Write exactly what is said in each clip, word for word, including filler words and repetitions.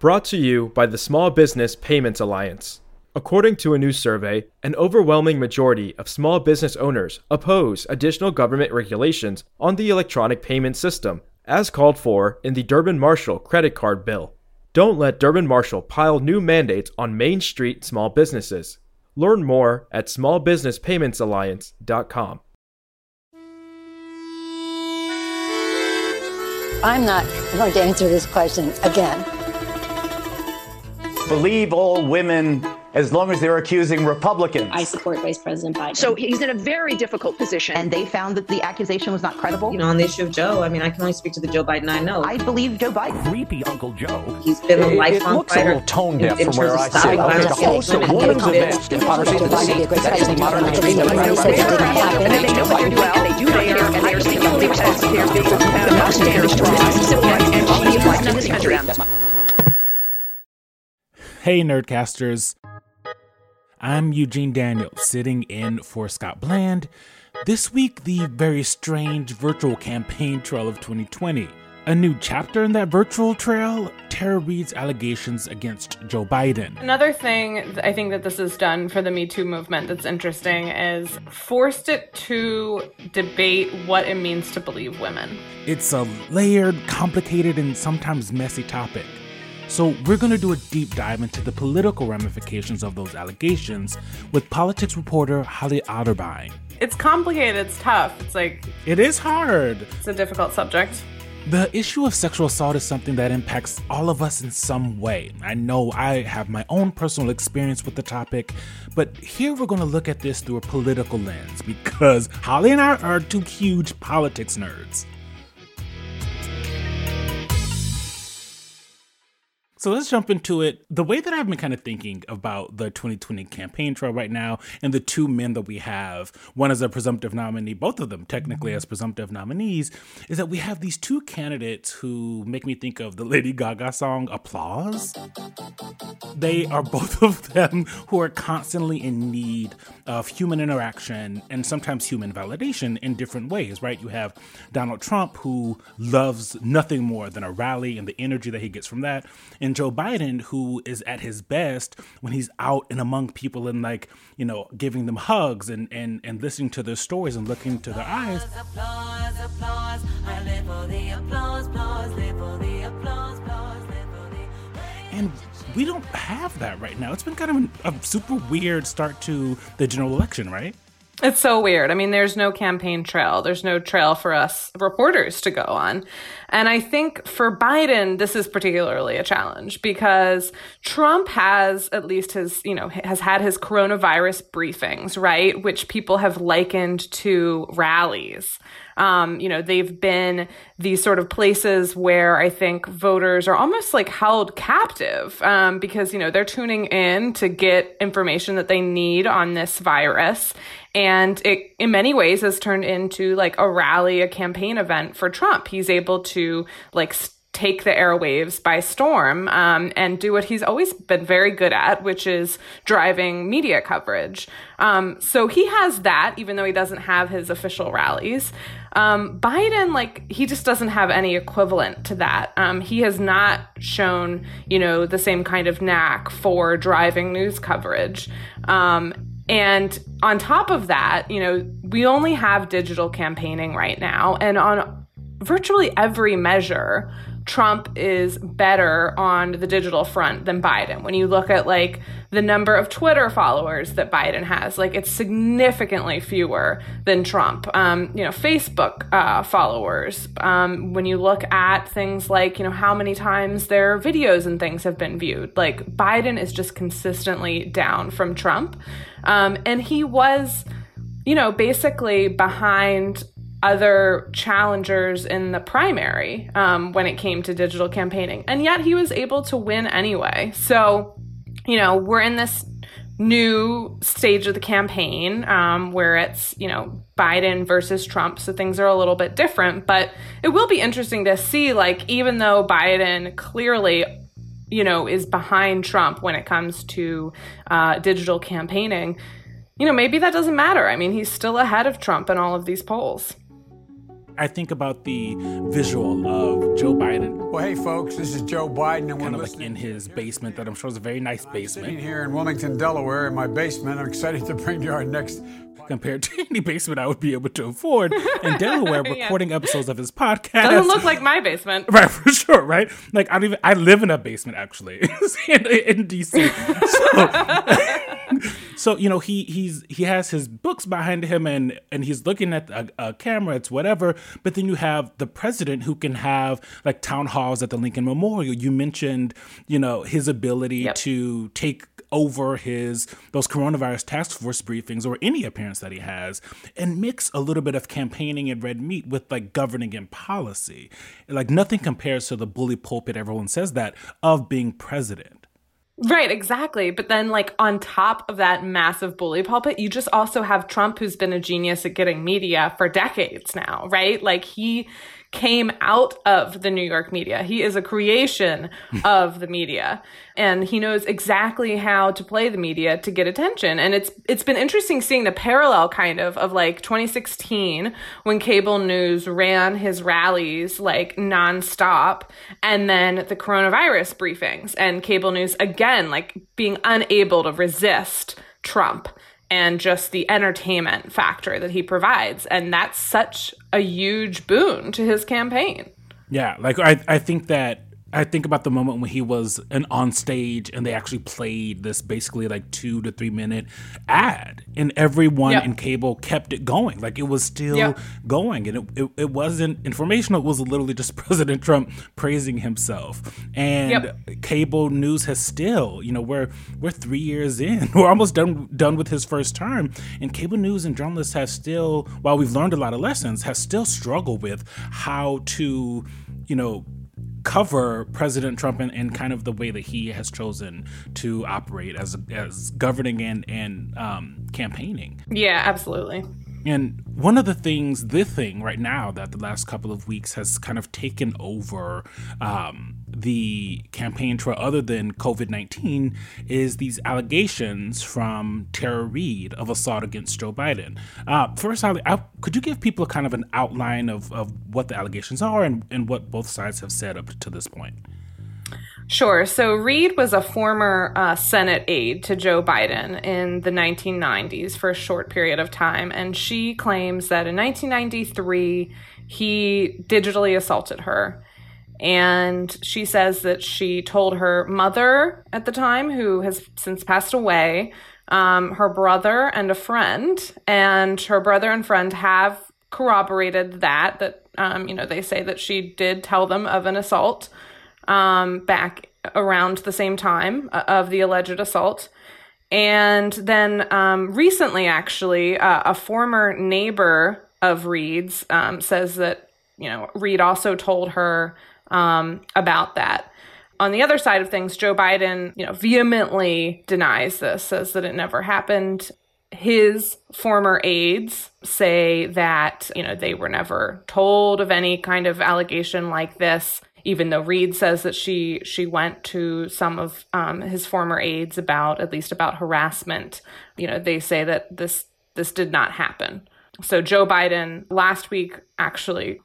brought to you by the Small Business Payments Alliance. According to a new survey, an overwhelming majority of small business owners oppose additional government regulations on the electronic payment system, as called for in the Durbin-Marshall credit card bill. Don't let Durbin-Marshall pile new mandates on Main Street small businesses. Learn more at small business payments alliance dot com. I'm not going to answer this question again. Believe all women as long as they're accusing Republicans. I support Vice President Biden. So he's in a very difficult position. And they found that the accusation was not credible. You know, on the issue of Joe, I mean, I can only speak to the Joe Biden I know. I believe Joe Biden. Creepy Uncle Joe. He's been a it, lifelong it looks fighter. a little tone deaf in, in from where I sit. There's a host of women's events in policy that the They know what they're doing, and they do not care, and they are seeking legal steps to their big most damage to our civil rights and quality of life in this country. Hey, Nerdcasters. I'm Eugene Daniels, sitting in for Scott Bland. This week, the very strange virtual campaign trail of twenty twenty. A new chapter in that virtual trail, Tara Reade's allegations against Joe Biden. Another thing I think that this has done for the Me Too movement that's interesting is forced it to debate what it means to believe women. It's a layered, complicated, and sometimes messy topic. So we're going to do a deep dive into the political ramifications of those allegations with politics reporter Holly Otterbein. It's complicated, it's tough. It's like... It is hard. It's a difficult subject. The issue of sexual assault is something that impacts all of us in some way. I know I have my own personal experience with the topic, but here we're going to look at this through a political lens because Holly and I are two huge politics nerds. So let's jump into it. The way that I've been kind of thinking about the twenty twenty campaign trail right now and the two men that we have, one as a presumptive nominee, both of them technically as presumptive nominees, is that we have these two candidates who make me think of the Lady Gaga song, Applause. They are both of them who are constantly in need of human interaction and sometimes human validation in different ways, right? You have Donald Trump, who loves nothing more than a rally and the energy that he gets from that. And Joe Biden, who is at his best when he's out and among people and, like, you know, giving them hugs and, and, and listening to their stories and looking into their eyes. Applause, applause, I live for the applause, applause, live for the applause, applause, live for the... And we don't have that right now. It's been kind of a super weird start to the general election, right? It's so weird. I mean, there's no campaign trail. There's no trail for us reporters to go on. And I think for Biden, this is particularly a challenge because Trump has at least his, you know, has had his coronavirus briefings, right? Which people have likened to rallies. Um, you know, they've been these sort of places where I think voters are almost like held captive um, because, you know, they're tuning in to get information that they need on this virus. And it, in many ways, has turned into like a rally, a campaign event for Trump. He's able to like take the airwaves by storm um, and do what he's always been very good at, which is driving media coverage. Um, so he has that, even though he doesn't have his official rallies. Um, Biden, like, he just doesn't have any equivalent to that. Um, he has not shown, you know, the same kind of knack for driving news coverage. Um, And on top of that, you know, we only have digital campaigning right now. And on virtually every measure, Trump is better on the digital front than Biden. When you look at like the number of Twitter followers that Biden has, like it's significantly fewer than Trump. Um, you know, Facebook uh, followers. Um, when you look at things like, you know, how many times their videos and things have been viewed, like Biden is just consistently down from Trump. Um, and he was, you know, basically behind other challengers in the primary um, when it came to digital campaigning. And yet he was able to win anyway. So, you know, we're in this new stage of the campaign um, where it's, you know, Biden versus Trump. So things are a little bit different. But it will be interesting to see, like, even though Biden clearly, you know, is behind Trump when it comes to uh, digital campaigning, you know, maybe that doesn't matter. I mean, he's still ahead of Trump in all of these polls. I think about the visual of Joe Biden. Well, hey, folks, this is Joe Biden, and kind we're of like in his basement that I'm sure is a very nice basement. Sitting here in Wilmington, Delaware, in my basement. I'm excited to bring you our next... Compared to any basement I would be able to afford in Delaware, Yeah. recording episodes of his podcast. Doesn't look like my basement. Right, for sure, right? Like, I don't even, I live in a basement, actually, in, in D C. So, so, you know, he he's he has his books behind him, and, and he's looking at a, a camera, it's whatever. But then you have the president who can have, like, town halls at the Lincoln Memorial. You mentioned, you know, his ability Yep. to take over his those coronavirus task force briefings or any appearance that he has and mix a little bit of campaigning and red meat with like governing and policy. Like nothing compares to the bully pulpit, everyone says that, of being president. Right, exactly. But then, like, on top of that massive bully pulpit, you just also have Trump, who's been a genius at getting media for decades now, right? Like, he came out of the New York media. He is a creation of the media, and he knows exactly how to play the media to get attention. And it's it's been interesting seeing the parallel kind of of like twenty sixteen when cable news ran his rallies like nonstop, and then the coronavirus briefings and cable news again like being unable to resist Trump and just the entertainment factor that he provides. And that's such a huge boon to his campaign. Yeah, like I, I think that I think about the moment when he was an on stage and they actually played this basically like two to three minute ad, and everyone Yep. in cable kept it going. Like it was still Yep. going, and it, it, it wasn't informational. It was literally just President Trump praising himself. And Yep. cable news has still, you know, we're we're three years in, we're almost done done with his first term, and cable news and journalists have still, while we've learned a lot of lessons, have still struggled with how to, you know, cover President Trump and, and kind of the way that he has chosen to operate as as governing and and um, campaigning. Yeah, absolutely. And one of the things, the thing right now that the last couple of weeks has kind of taken over um, the campaign trail, other than COVID nineteen, is these allegations from Tara Reade of assault against Joe Biden. Uh, first, I, I, could you give people kind of an outline of, of what the allegations are and, and what both sides have said up to this point? Sure. So Reade was a former uh, Senate aide to Joe Biden in the nineteen nineties for a short period of time. And she claims that in nineteen ninety-three, he digitally assaulted her. And she says that she told her mother at the time, who has since passed away, um, her brother and a friend. And her brother and friend have corroborated that, that, um, you know, they say that she did tell them of an assault um, back around the same time of the alleged assault. And then um, recently, actually, uh, a former neighbor of Reade's um, says that, you know, Reade also told her um, about that. On the other side of things, Joe Biden, you know, vehemently denies this, says that it never happened. His former aides say that, you know, they were never told of any kind of allegation like this, even though Reade says that she she went to some of um, his former aides about, at least about harassment. You know, they say that this this did not happen. So Joe Biden last week actually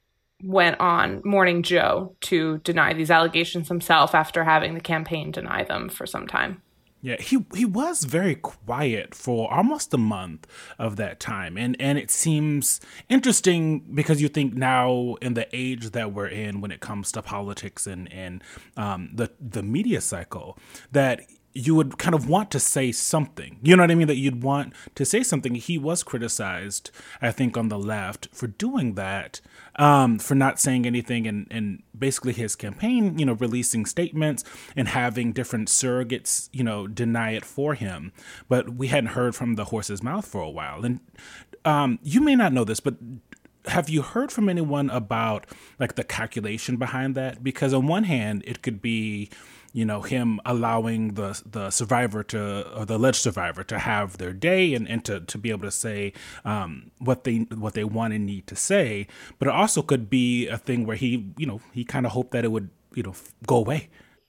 went on Morning Joe to deny these allegations himself after having the campaign deny them for some time. Yeah, he he was very quiet for almost a month of that time. And and it seems interesting because you think now in the age that we're in when it comes to politics and, and um, the, the media cycle, that you would kind of want to say something. You know what I mean? That you'd want to say something. He was criticized, I think, on the left for doing that, um, for not saying anything, and, and basically his campaign, you know, releasing statements and having different surrogates, you know, deny it for him. But we hadn't heard from the horse's mouth for a while. And um, you may not know this, but have you heard from anyone about like the calculation behind that? Because on one hand, it could be, you know, him allowing the the survivor to, or the alleged survivor to have their day and, and to, to be able to say um, what they what they want and need to say. But it also could be a thing where he, you know, he kind of hoped that it would, you know, go away.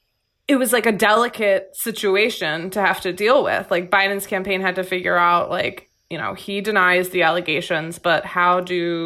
It was like a delicate situation to have to deal with. Like Biden's campaign had to figure out, like, you know, he denies the allegations, but how do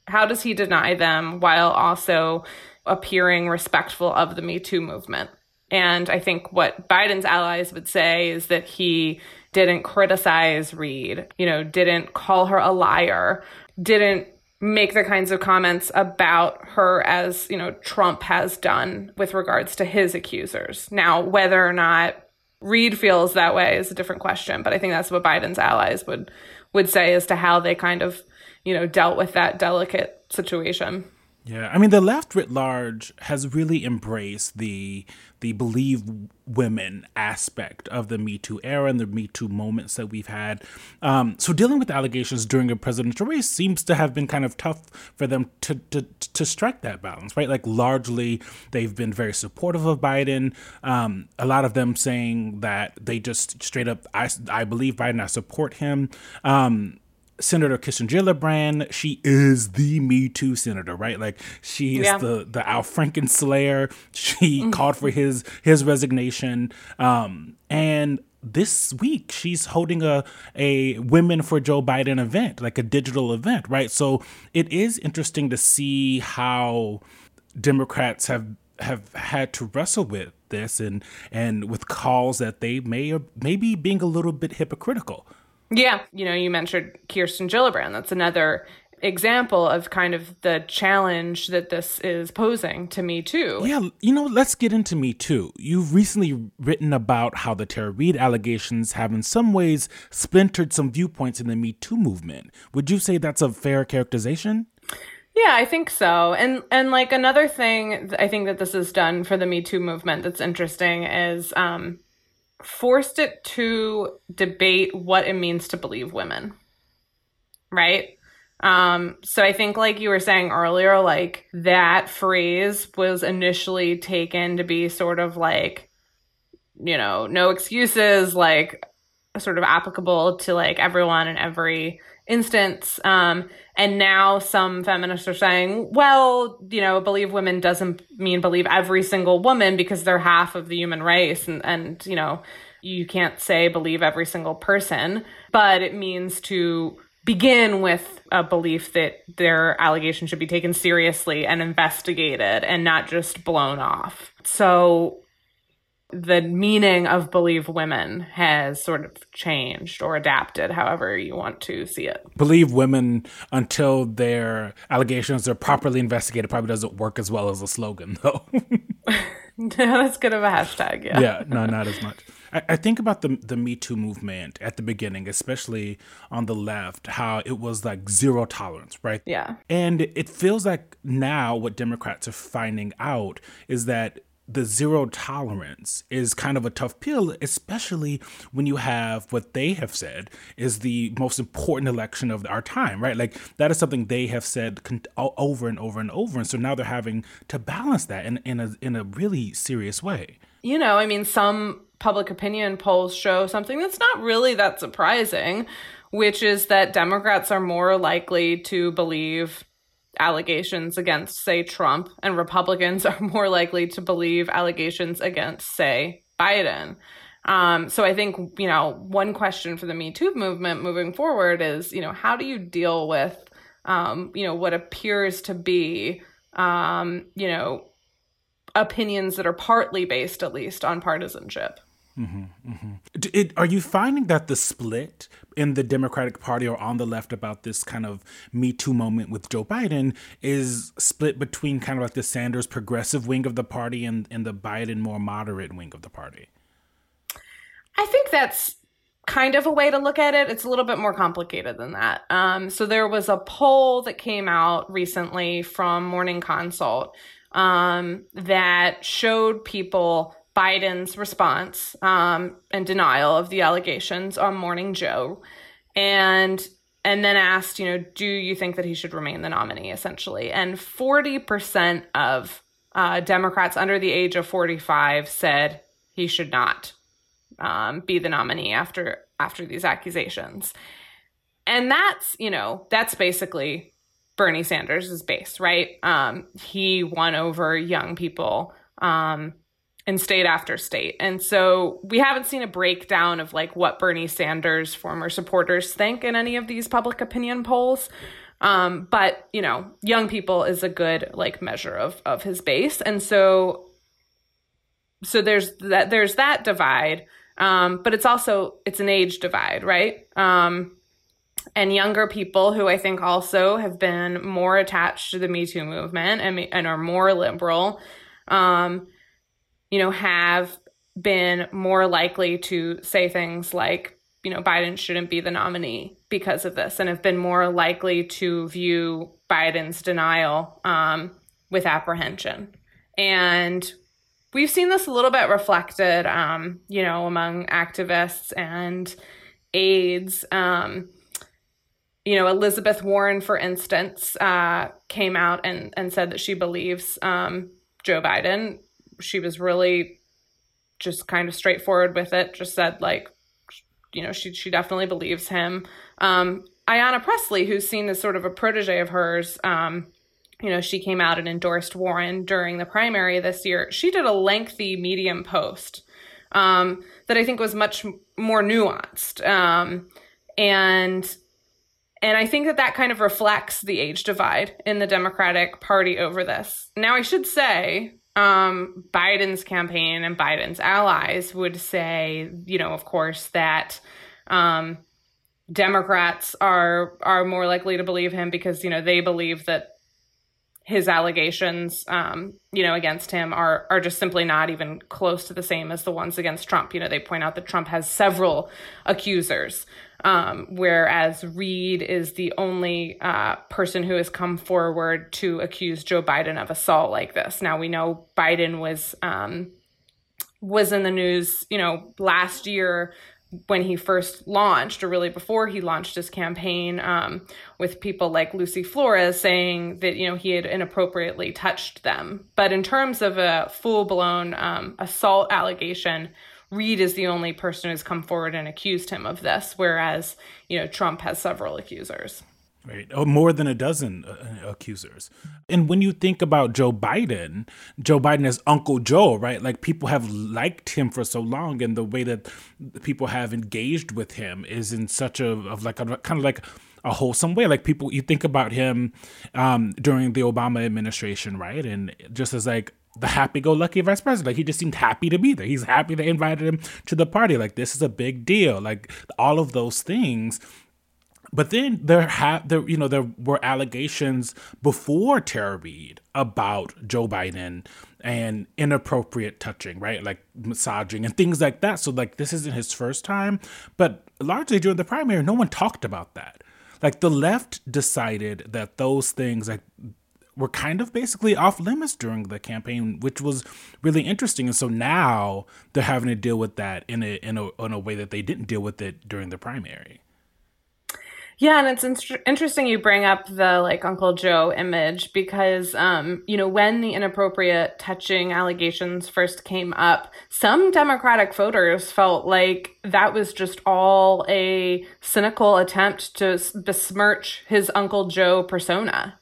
how does he deny them while also appearing respectful of the Me Too movement? And I think what Biden's allies would say is that he didn't criticize Reade, you know, didn't call her a liar, didn't make the kinds of comments about her as, you know, Trump has done with regards to his accusers. Now, whether or not Reade feels that way is a different question, but I think that's what Biden's allies would would say as to how they kind of, you know, dealt with that delicate situation. Yeah, I mean, the left writ large has really embraced the the believe women aspect of the Me Too era and the Me Too moments that we've had. Um, so dealing with allegations during a presidential race seems to have been kind of tough for them to, to to strike that balance, right? Like largely, they've been very supportive of Biden. Um, a lot of them saying that they just straight up, I, I believe Biden, I support him. Um, Senator Kirsten Gillibrand, she is the Me Too senator, right? Like she is yeah. the the Al Franken slayer. She mm-hmm. called for his his resignation. Um, and this week she's holding a a Women for Joe Biden event, like a digital event, right? So it is interesting to see how Democrats have have had to wrestle with this and and with calls that they may or maybe being a little bit hypocritical. Yeah. You know, you mentioned Kirsten Gillibrand. That's another example of kind of the challenge that this is posing to Me Too. Yeah. You know, let's get into Me Too. You've recently written about how the Tara Reade allegations have in some ways splintered some viewpoints in the Me Too movement. Would you say that's a fair characterization? Yeah, I think so. And and like another thing I think that this has done for the Me Too movement that's interesting is um, forced it to debate what it means to believe women, right? Um, so I think like you were saying earlier, like that phrase was initially taken to be sort of like, you know, no excuses, like sort of applicable to like everyone in every instance. Um, and now some feminists are saying, well, you know, believe women doesn't mean believe every single woman because they're half of the human race. And, and, you know, you can't say believe every single person, but it means to begin with a belief that their allegation should be taken seriously and investigated and not just blown off. So the meaning of believe women has sort of changed or adapted, however you want to see it. Believe women until their allegations are properly investigated probably doesn't work as well as a slogan, though. That's good of a hashtag, yeah. Yeah, no, not as much. I, I think about the the Me Too movement at the beginning, especially on the left, how it was like zero tolerance, right? Yeah. And it feels like now what Democrats are finding out is that the zero tolerance is kind of a tough pill, especially when you have what they have said is the most important election of our time, right? Like that is something they have said con- over and over and over. And so now they're having to balance that in, in, a, in a really serious way. You know, I mean, some public opinion polls show something that's not really that surprising, which is that Democrats are more likely to believe allegations against, say, Trump, and Republicans are more likely to believe allegations against, say, Biden. Um, so I think, you know, one question for the Me Too movement moving forward is, you know, how do you deal with, um, you know, what appears to be, um, you know, opinions that are partly based, at least, on partisanship? Mm-hmm, mm-hmm. It, are you finding that the split in the Democratic Party or on the left about this kind of Me Too moment with Joe Biden is split between kind of like the Sanders progressive wing of the party and, and the Biden more moderate wing of the party? I think that's kind of a way to look at it. It's a little bit more complicated than that. Um, so there was a poll that came out recently from Morning Consult um, that showed people Biden's response um, and denial of the allegations on Morning Joe, and and then asked, you know, do you think that he should remain the nominee, essentially? And forty percent of uh, Democrats under the age of forty-five said he should not um, be the nominee after after these accusations. And that's, you know, that's basically Bernie Sanders' base, right? Um, he won over young people um in state after state. And so we haven't seen a breakdown of like what Bernie Sanders' former supporters think in any of these public opinion polls. Um, but, you know, young people is a good like measure of of his base. And so so there's that there's that divide. Um, but it's also it's an age divide, right? Um, and younger people who I think also have been more attached to the Me Too movement and and are more liberal, um, you know, have been more likely to say things like, you know, Biden shouldn't be the nominee because of this, and have been more likely to view Biden's denial um, with apprehension. And we've seen this a little bit reflected, um, you know, among activists and aides. Um, you know, Elizabeth Warren, for instance, uh, came out and, and said that she believes um, Joe Biden. She was really just kind of straightforward with it, just said, like, you know, she she definitely believes him. Um, Ayanna Pressley, who's seen as sort of a protege of hers, um, you know, she came out and endorsed Warren during the primary this year. She did a lengthy Medium post um, that I think was much more nuanced. Um, and and I think that that kind of reflects the age divide in the Democratic Party over this. Now, I should say, um, Biden's campaign and Biden's allies would say, you know, of course, that um, Democrats are are more likely to believe him because, you know, they believe that his allegations, um, you know, against him are are just simply not even close to the same as the ones against Trump. You know, they point out that Trump has several accusers, um, whereas Reid is the only uh, person who has come forward to accuse Joe Biden of assault like this. Now, we know Biden was um, was in the news, you know, last year when he first launched, or really before he launched his campaign, um, with people like Lucy Flores saying that, you know, he had inappropriately touched them. But in terms of a full-blown um, assault allegation, Reid is the only person who's come forward and accused him of this, whereas, you know, Trump has several accusers. Right. Oh, more than a dozen uh, accusers. And when you think about Joe Biden, Joe Biden as Uncle Joe, right? Like, people have liked him for so long, and the way that people have engaged with him is in such a, of like a kind of like a wholesome way. Like, people, you think about him um, during the Obama administration, right? And just as like the happy-go-lucky vice president, like, he just seemed happy to be there. He's happy they invited him to the party. Like, this is a big deal. Like, all of those things. But then there have there you know there were allegations before Tara Reid about Joe Biden and inappropriate touching, right? Like massaging and things like that. So like, this isn't his first time, but largely during the primary, no one talked about that. Like, the left decided that those things like were kind of basically off limits during the campaign, which was really interesting. And so now they're having to deal with that in a in a in a way that they didn't deal with it during the primary. Yeah, and it's in- interesting you bring up the like Uncle Joe image because, um, you know, when the inappropriate touching allegations first came up, some Democratic voters felt like that was just all a cynical attempt to besmirch his Uncle Joe persona,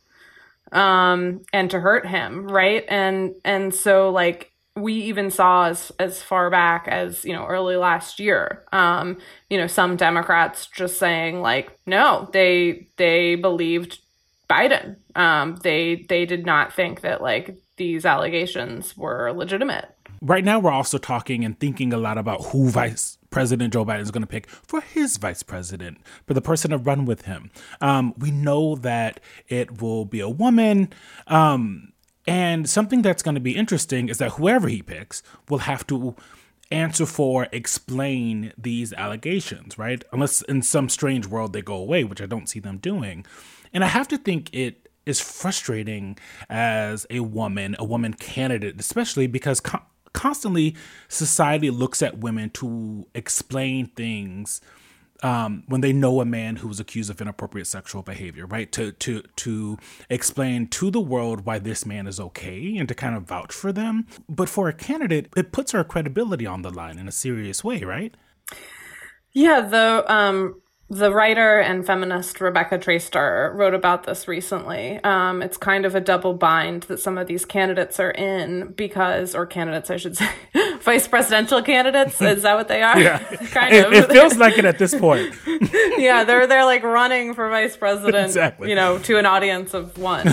um, and to hurt him, right? And and so like, we even saw as as far back as, you know, early last year, um, you know, some Democrats just saying like, no, they they believed Biden. Um, they they did not think that like these allegations were legitimate. Right now, we're also talking and thinking a lot about who Vice President Joe Biden is going to pick for his vice president, for the person to run with him. Um, we know that it will be a woman. Um, And something that's going to be interesting is that whoever he picks will have to answer for, explain these allegations, right? Unless in some strange world they go away, which I don't see them doing. And I have to think it is frustrating as a woman, a woman candidate, especially because co- constantly society looks at women to explain things Um, when they know a man who was accused of inappropriate sexual behavior, right? To to to explain to the world why this man is okay and to kind of vouch for them. But for a candidate, it puts her credibility on the line in a serious way, right? Yeah, the um, the writer and feminist Rebecca Traister wrote about this recently. Um, it's kind of a double bind that some of these candidates are in because, or candidates, I should say, vice presidential candidates. Is that what they are? Yeah, kind it, of. it feels like it at this point. Yeah, they're they're like running for vice president, Exactly. you know, to an audience of one.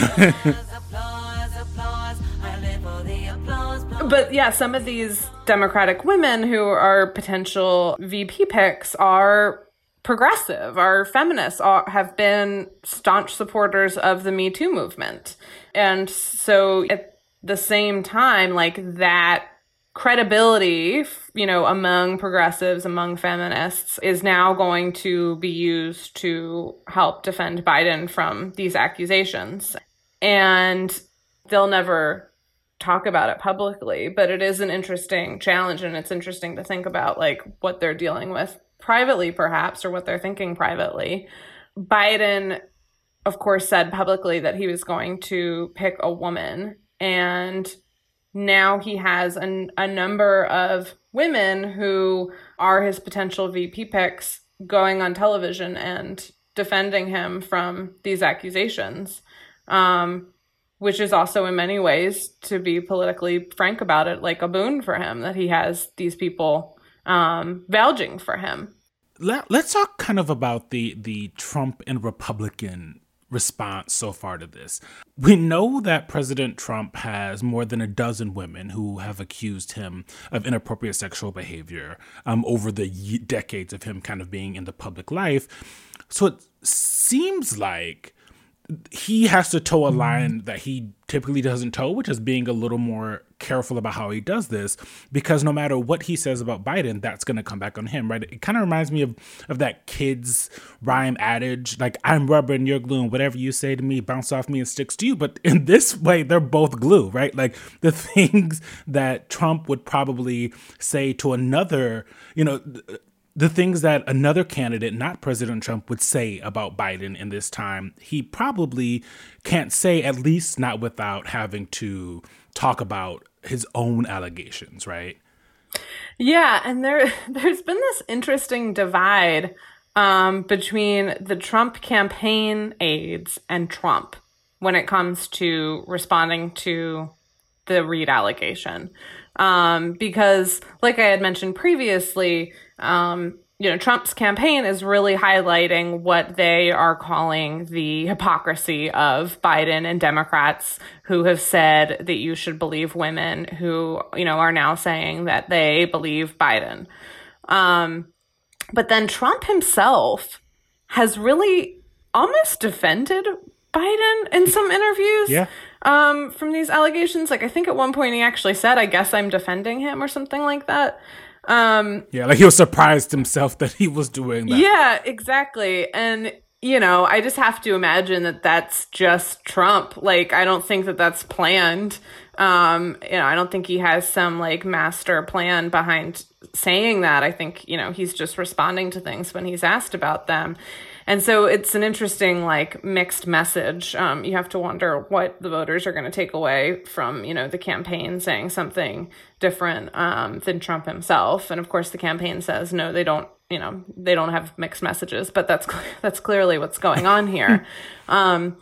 But yeah, some of these Democratic women who are potential V P picks are progressive, are feminists, are, have been staunch supporters of the Me Too movement. And so at the same time, like that credibility, you know, among progressives, among feminists is now going to be used to help defend Biden from these accusations. And they'll never talk about it publicly, but it is an interesting challenge, and it's interesting to think about like what they're dealing with privately, perhaps, or what they're thinking privately. Biden, of course, said publicly that he was going to pick a woman, and now he has an, a number of women who are his potential V P picks going on television and defending him from these accusations. Um, which is also in many ways, to be politically frank about it, like a boon for him that he has these people um, vouching for him. Let, let's talk kind of about the the Trump and Republican response so far to this. We know that President Trump has more than a dozen women who have accused him of inappropriate sexual behavior um, over the y- decades of him kind of being in the public life. So it seems like he has to toe a line that he typically doesn't toe, which is being a little more careful about how he does this, because no matter what he says about Biden, that's going to come back on him, right? It kind of reminds me of, of that kid's rhyme adage, like, I'm rubber and you're glue, and whatever you say to me, bounce off me and sticks to you. But in this way, they're both glue, right? Like the things that Trump would probably say to another, you know, the things that another candidate, not President Trump, would say about Biden in this time, he probably can't say, at least not without having to talk about his own allegations, right? Yeah, and there, there's been this interesting divide um, between the Trump campaign aides and Trump when it comes to responding to the Reid allegation. Um, because, like I had mentioned previously, um, you know, Trump's campaign is really highlighting what they are calling the hypocrisy of Biden and Democrats who have said that you should believe women, who, you know, are now saying that they believe Biden. Um, but then Trump himself has really almost defended Biden in some interviews. Yeah. Um, from these allegations. Like, I think at one point he actually said, I guess I'm defending him or something like that. Um, yeah, like he was surprised himself that he was doing that. Yeah, exactly. And, you know, I just have to imagine that that's just Trump. Like, I don't think that that's planned. Um, you know, I don't think he has some, like, master plan behind saying that. I think, you know, he's just responding to things when he's asked about them. And so it's an interesting, like, mixed message. Um, you have to wonder what the voters are going to take away from, you know, the campaign saying something different um, than Trump himself. And of course, the campaign says, no, they don't, you know, they don't have mixed messages. But that's that's clearly what's going on here. um,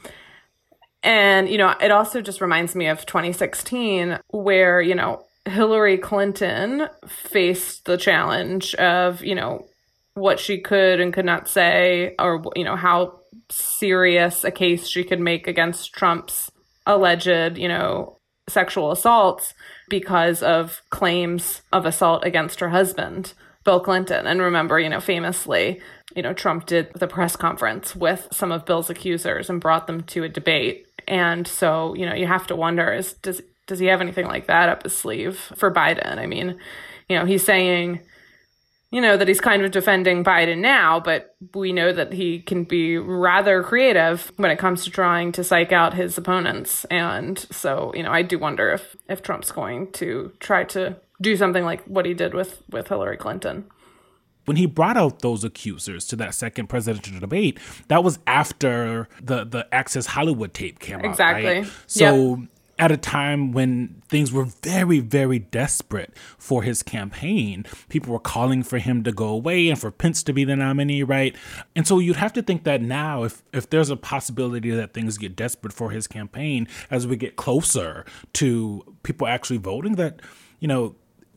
and, you know, it also just reminds me of twenty sixteen, where, you know, Hillary Clinton faced the challenge of, you know, what she could and could not say, or, you know, how serious a case she could make against Trump's alleged, you know, sexual assaults because of claims of assault against her husband, Bill Clinton. And remember, you know, famously, you know, Trump did the press conference with some of Bill's accusers and brought them to a debate. And so, you know, you have to wonder, is does does he have anything like that up his sleeve for Biden? I mean, you know, he's saying, you know, that he's kind of defending Biden now, but we know that he can be rather creative when it comes to trying to psych out his opponents. And so, you know, I do wonder if, if Trump's going to try to do something like what he did with, with Hillary Clinton. When he brought out those accusers to that second presidential debate, that was after the, the Access Hollywood tape came exactly. out, right? So yep. At a time when things were very, very desperate for his campaign, people were calling for him to go away and for Pence to be the nominee, right? And so you'd have to think that now, if if there's a possibility that things get desperate for his campaign as we get closer to people actually voting, that, you know,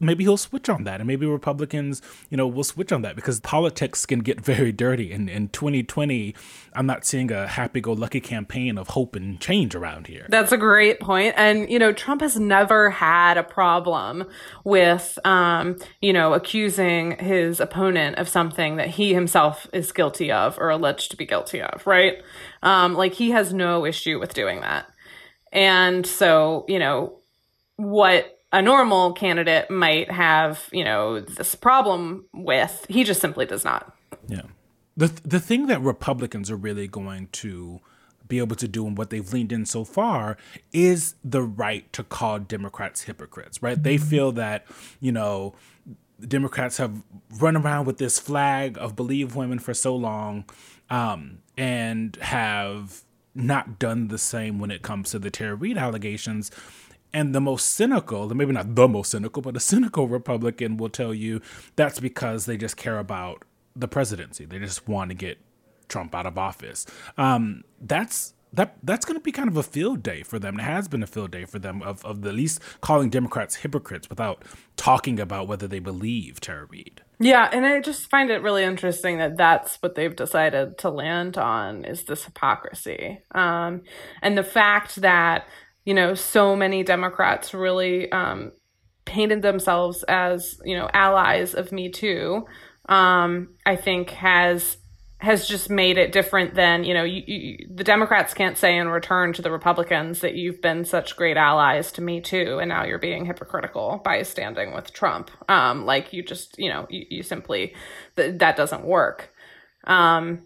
maybe he'll switch on that, and maybe Republicans, you know, will switch on that, because politics can get very dirty. And in twenty twenty, I'm not seeing a happy-go-lucky campaign of hope and change around here. That's a great point. And, you know, Trump has never had a problem with, um, you know, accusing his opponent of something that he himself is guilty of or alleged to be guilty of, right? Um, like, he has no issue with doing that. And so, you know, what a normal candidate might have, you know, this problem with, he just simply does not. Yeah. The the thing that Republicans are really going to be able to do, and what they've leaned in so far, is the right to call Democrats hypocrites, right? They feel that, you know, Democrats have run around with this flag of Believe Women for so long, um, and have not done the same when it comes to the Tara Reade allegations. And the most cynical, maybe not the most cynical, but a cynical Republican will tell you that's because they just care about the presidency. They just want to get Trump out of office. Um, that's that that's going to be kind of a field day for them. It has been a field day for them of, of at least calling Democrats hypocrites without talking about whether they believe Tara Reade. Yeah, and I just find it really interesting that that's what they've decided to land on, is this hypocrisy. Um, and the fact that, you know, so many Democrats really um, painted themselves as, you know, allies of Me Too, um, I think has has just made it different than, you know, you, you, the Democrats can't say in return to the Republicans that you've been such great allies to Me Too, and now you're being hypocritical by standing with Trump. Um, like, you just, you know, you, you simply, th- that doesn't work. Um,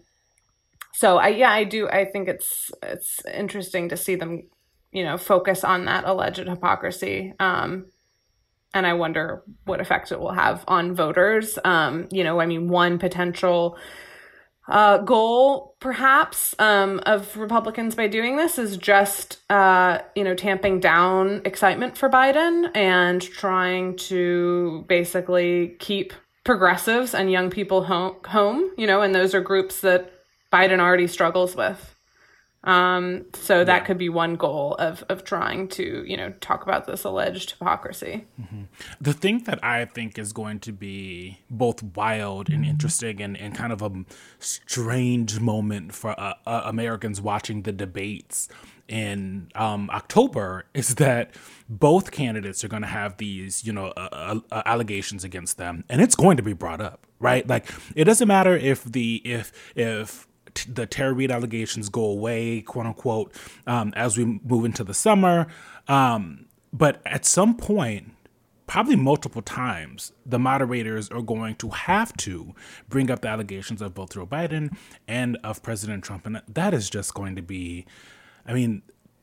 so I, yeah, I do. I think it's it's interesting to see them, you know, focus on that alleged hypocrisy. Um, and I wonder what effect it will have on voters. Um, you know, I mean, one potential uh, goal, perhaps, um, of Republicans by doing this is just, uh, you know, tamping down excitement for Biden and trying to basically keep progressives and young people home, home, you know, and those are groups that Biden already struggles with. Um, so that yeah. could be one goal of, of trying to, you know, talk about this alleged hypocrisy. Mm-hmm. The thing that I think is going to be both wild and interesting and, and kind of a strange moment for uh, uh, Americans watching the debates in um, October is that both candidates are going to have these, you know, uh, uh, allegations against them, and it's going to be brought up, right? Like, it doesn't matter if the if if the Tara Reade allegations go away, quote unquote, um, as we move into the summer. Um, but at some point, probably multiple times, the moderators are going to have to bring up the allegations of both Joe Biden and of President Trump. And that is just going to be, I mean,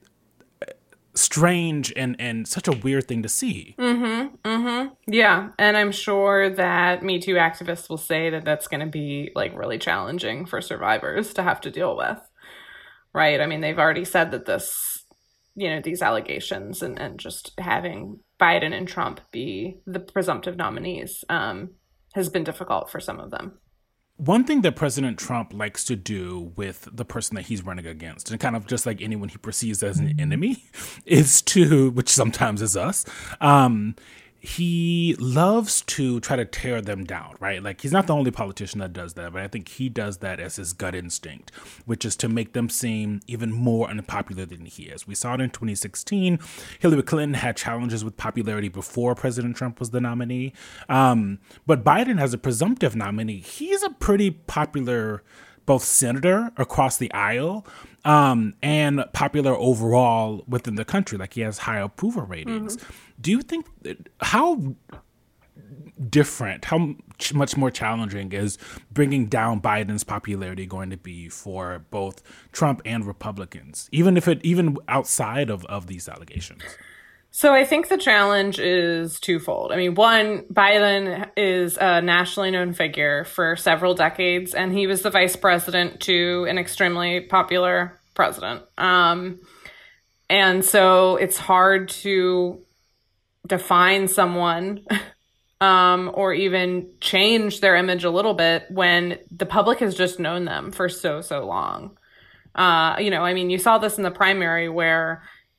strange and, and such a weird thing to see. Mm-hmm, mm-hmm. Yeah, and I'm sure that Me Too activists will say that that's going to be, like, really challenging for survivors to have to deal with, right? I mean, they've already said that this, you know, these allegations and, and just having Biden and Trump be the presumptive nominees um, has been difficult for some of them. One thing that President Trump likes to do with the person that he's running against, and kind of just like anyone he perceives as an enemy, is to, which sometimes is us, um, he loves to try to tear them down, right? Like, he's not the only politician that does that, but I think he does that as his gut instinct, which is to make them seem even more unpopular than he is. We saw it in twenty sixteen. Hillary Clinton had challenges with popularity before President Trump was the nominee. Um, but Biden, as a presumptive nominee, he's a pretty popular both senator across the aisle um, and popular overall within the country. Like, he has high approval ratings. Mm-hmm. Do you think, how different, how much more challenging is bringing down Biden's popularity going to be for both Trump and Republicans, even if it, even outside of, of these allegations? So I think the challenge is twofold. I mean, one, Biden is a nationally known figure for several decades, and he was the vice president to an extremely popular president. Um, and so it's hard to define someone um, or even change their image a little bit when the public has just known them for so, so long. Uh, you know, I mean, you saw this in the primary where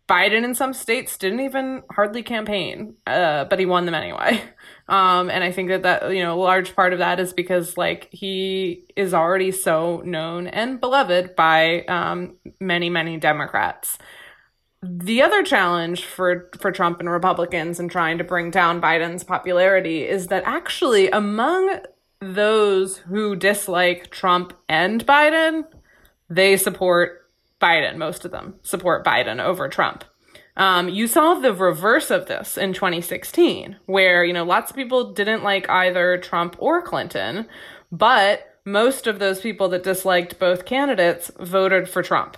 Biden in some states didn't even hardly campaign, uh, but he won them anyway. Um, and I think that that, you know, a large part of that is because, like, he is already so known and beloved by um, many, many Democrats. The other challenge for, for Trump and Republicans in trying to bring down Biden's popularity is that actually among those who dislike Trump and Biden, they support Biden. Most of them support Biden over Trump. Um, you saw the reverse of this in twenty sixteen, where, you know, lots of people didn't like either Trump or Clinton, but most of those people that disliked both candidates voted for Trump.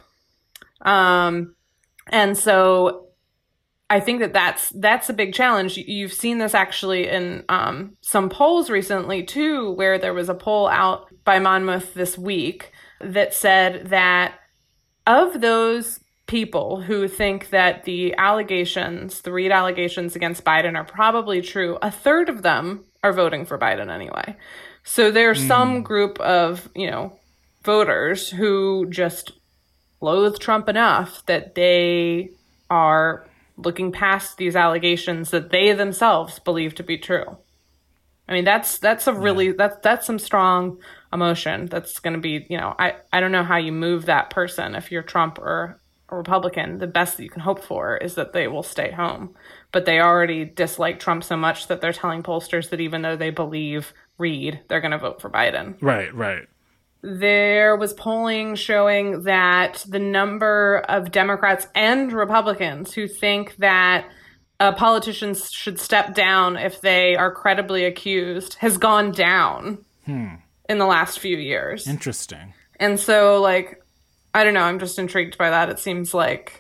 Um, and so I think that that's, that's a big challenge. You've seen this actually in um, some polls recently, too, where there was a poll out by Monmouth this week that said that of those people who think that the allegations, the Reid allegations against Biden are probably true, a third of them are voting for Biden anyway. So there's mm. some group of, you know, voters who just loathe Trump enough that they are looking past these allegations that they themselves believe to be true. I mean, that's that's a really, yeah. that's that's some strong emotion that's going to be, you know, I, I don't know how you move that person if you're Trump or a Republican. The best that you can hope for is that they will stay home. But they already dislike Trump so much that they're telling pollsters that even though they believe Reid, they're going to vote for Biden. Right, right. There was polling showing that the number of Democrats and Republicans who think that Uh, politicians should step down if they are credibly accused has gone down hmm. in the last few years. Interesting. And so, like, I don't know, I'm just intrigued by that. It seems like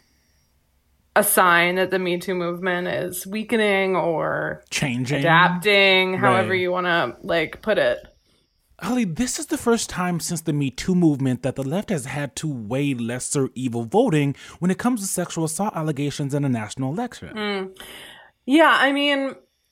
a sign that the Me Too movement is weakening or changing, adapting, however right. you want to, like, put it. Holly, this is the first time since the Me Too movement that the left has had to weigh lesser evil voting when it comes to sexual assault allegations in a national election. Mm. Yeah, I mean,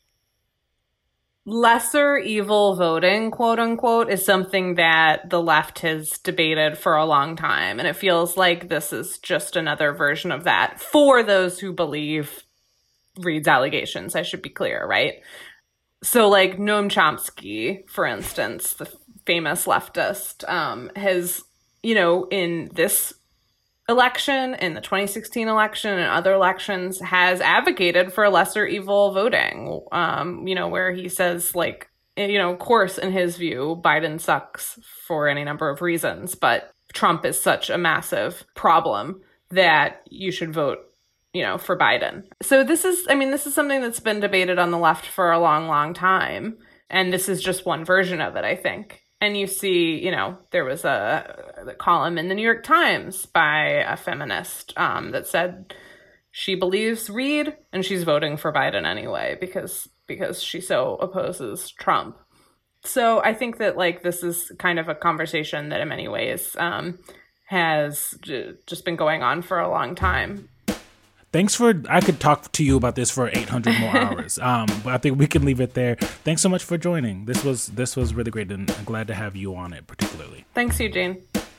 lesser evil voting, quote unquote, is something that the left has debated for a long time. And it feels like this is just another version of that for those who believe Reid's allegations, I should be clear, right? So, like, Noam Chomsky, for instance, the famous leftist, um, has, you know, in this election, in the twenty sixteen election, and other elections, has advocated for lesser evil voting, um, you know, where he says, like, you know, of course, in his view, Biden sucks for any number of reasons, but Trump is such a massive problem that you should vote, you know, for Biden. So this is, I mean, this is something that's been debated on the left for a long, long time. And this is just one version of it, I think. And you see, you know, there was a, a column in the New York Times by a feminist um, that said she believes Reid and she's voting for Biden anyway because because she so opposes Trump. So I think that, like, this is kind of a conversation that in many ways um, has j- just been going on for a long time. Thanks for, I could talk to you about this for eight hundred more hours, um, but I think we can leave it there. Thanks so much for joining. This was this was really great, and I'm glad to have you on it particularly. Thanks, Eugene.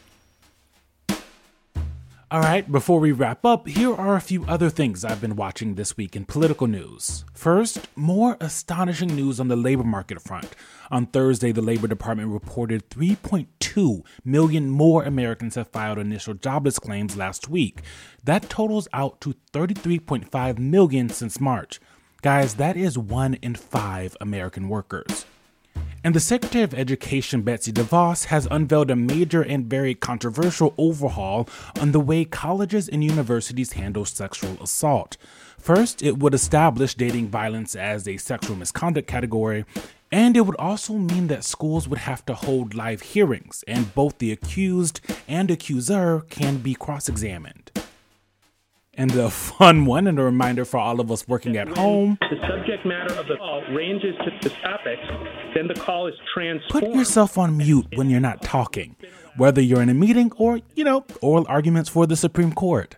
All right, before we wrap up, here are a few other things I've been watching this week in political news. First, more astonishing news on the labor market front. On Thursday, the Labor Department reported three point two million more Americans have filed initial jobless claims last week. That totals out to thirty-three point five million since March. Guys, that is one in five American workers. And the Secretary of Education, Betsy DeVos, has unveiled a major and very controversial overhaul on the way colleges and universities handle sexual assault. First, it would establish dating violence as a sexual misconduct category, and it would also mean that schools would have to hold live hearings, and both the accused and accuser can be cross-examined. And the fun one, and a reminder for all of us working at home. The subject matter of the call ranges to the topic, then the call is transformed. Put yourself on mute when you're not talking, whether you're in a meeting or, you know, oral arguments for the Supreme Court.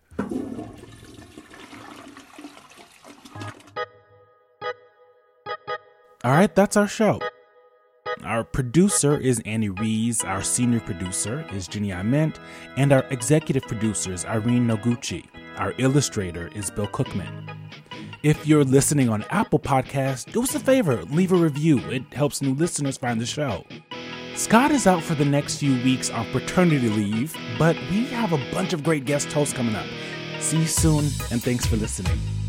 All right, that's our show. Our producer is Annie Rees, our senior producer is Jenny Ament, and our executive producer is Irene Noguchi. Our illustrator is Bill Cookman. If you're listening on Apple Podcasts, do us a favor, leave a review. It helps new listeners find the show. Scott is out for the next few weeks on paternity leave, but we have a bunch of great guest hosts coming up. See you soon, and thanks for listening.